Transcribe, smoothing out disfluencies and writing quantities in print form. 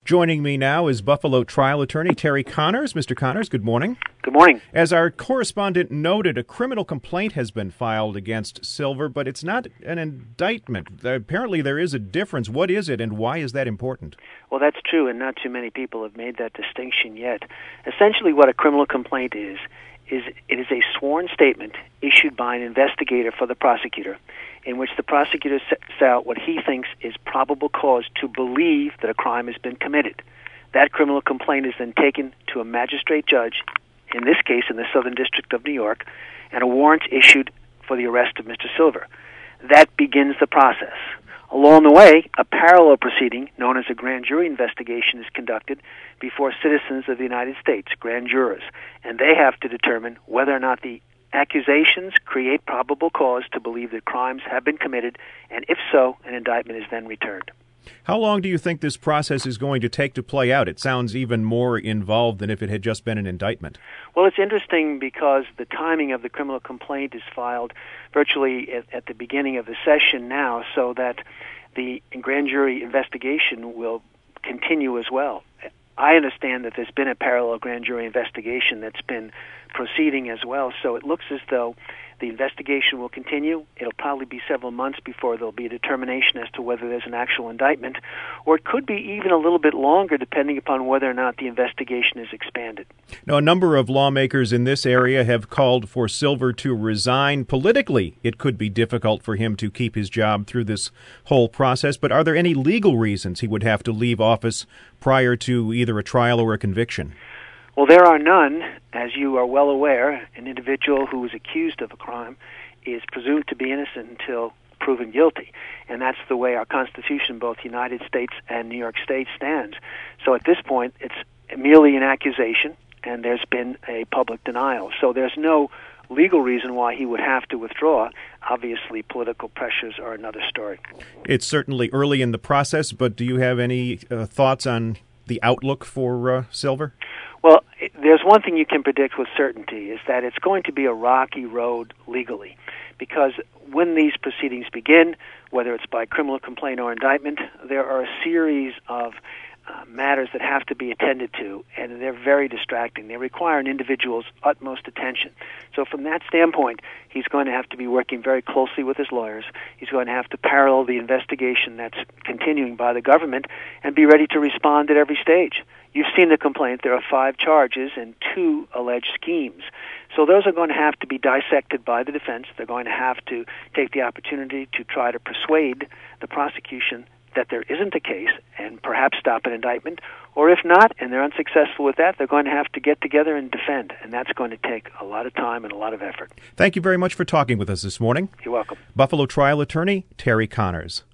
Joining me now is Buffalo trial attorney Terry Connors. Mr. Connors, good morning. Good morning. As our correspondent noted, a criminal complaint has been filed against Silver, but it's not an indictment. Apparently there is a difference. What is it, and why is that important? Well, that's true, and not too many people have made that distinction yet. Essentially what a criminal complaint is it is a sworn statement issued by an investigator for the prosecutor in which the prosecutor sets out what he thinks is probable cause to believe that a crime has been committed. That criminal complaint is then taken to a magistrate judge, in this case in the Southern District of New York, and a warrant issued for the arrest of Mr. Silver. That begins the process. Along the way, a parallel proceeding known as a grand jury investigation is conducted before citizens of the United States, grand jurors, and they have to determine whether or not the accusations create probable cause to believe that crimes have been committed, and if so, an indictment is then returned. How long do you think this process is going to take to play out? It sounds even more involved than if it had just been an indictment. Well, it's interesting because the timing of the criminal complaint is filed virtually at the beginning of the session now, so that the grand jury investigation will continue as well. I understand that there's been a parallel grand jury investigation that's been proceeding as well, so it looks as though the investigation will continue. It'll probably be several months before there'll be a determination as to whether there's an actual indictment, or it could be even a little bit longer depending upon whether or not the investigation is expanded. Now, a number of lawmakers in this area have called for Silver to resign. Politically, it could be difficult for him to keep his job through this whole process, but are there any legal reasons he would have to leave office prior to either a trial or a conviction? Well, there are none. As you are well aware, an individual who is accused of a crime is presumed to be innocent until proven guilty. And that's the way our Constitution, both United States and New York State, stands. So at this point, it's merely an accusation, and there's been a public denial. So there's no legal reason why he would have to withdraw. Obviously, political pressures are another story. It's certainly early in the process, but do you have any thoughts on the outlook for Silver? Well, there's one thing you can predict with certainty, is that it's going to be a rocky road legally, because when these proceedings begin, whether it's by criminal complaint or indictment, there are a series of matters that have to be attended to, and they're very distracting. They require an individual's utmost attention. So from that standpoint, he's going to have to be working very closely with his lawyers. He's going to have to parallel the investigation that's continuing by the government and be ready to respond at every stage. You've seen the complaint. There are 5 charges and 2 alleged schemes. So those are going to have to be dissected by the defense. They're going to have to take the opportunity to try to persuade the prosecution that there isn't a case and perhaps stop an indictment, or if not, and they're unsuccessful with that, they're going to have to get together and defend, and that's going to take a lot of time and a lot of effort. Thank you very much for talking with us this morning. You're welcome. Buffalo trial attorney Terry Connors.